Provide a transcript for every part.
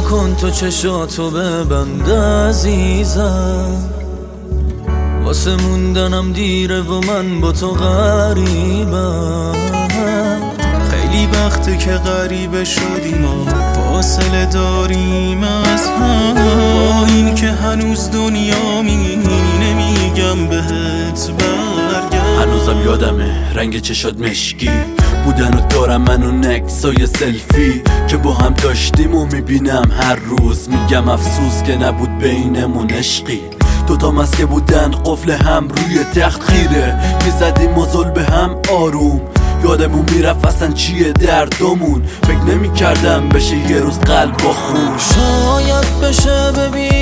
نکن تو چشاتو ببند عزیزم، واسه موندنم دیره و من با تو غریبم. خیلی وقته که غریبه شدیم و فاصله داریم از هم، با این که هنوز دنیا نمیگم بهت برگرد. هنوزم یادمه رنگ چشات مشکی بودن و دارم منو نکسای سلفی که با هم داشتیم و میبینم هر روز. میگم افسوس که نبود بینمون عشقی، دوتا مسکه بودن قفل هم روی تخت خیره میزدیم مزل به هم آروم. یادمون میرفت اصلا چیه دردمون، فکر نمی کردم بشه یه روز قلب با خون. شاید بشه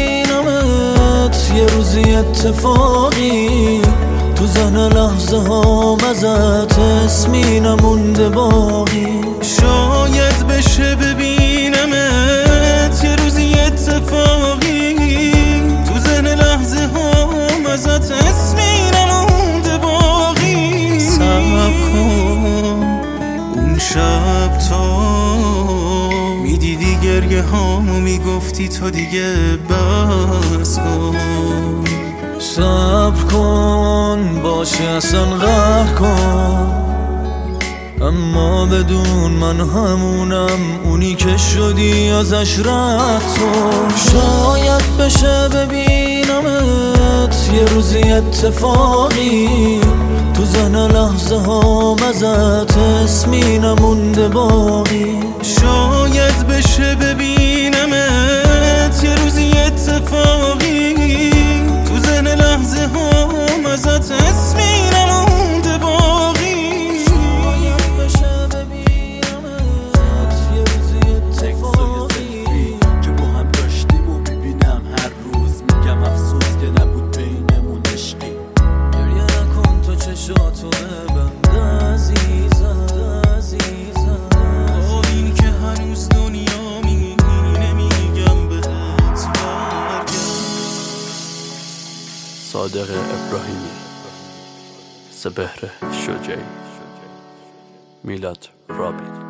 ببینمت یه روزی اتفاقی، تو ذهن لحظه ها ازت اسمی نمونده باقی. شاید بشه ببینمت یه روزی اتفاقی، تو ذهن لحظه ها ازت اسمی نمونده باقی. صبر کن اون شب تا میدیدی گریه هامو میگفتی تو دیگه بس کن. صبر کن باشه اصلا قهر کن، اما بدون من همونم اونی که شدی ازش رد کن. شاید بشه ببینمت یه روزی اتفاقی، تو ذهن لحظه ها ازت اسمی نمونده باقی. شاید بشه ببینمت یه روزی اتفاقی، تو ذهن لحظه ها ازت اسمی نمونده باقی. شاید بشه ببینمت یه روزی اتفاقی که با هم داشتیم و میبینم هر روز. میگم افسوس که نبود بینمون عشقی. گریه نکن تو چشاتو ببند عزیزم، با این که هنوز دنیا نمیگم بهت برگرد. صادق ابراهیمی، سپهر شجاعی، میلاد رابین.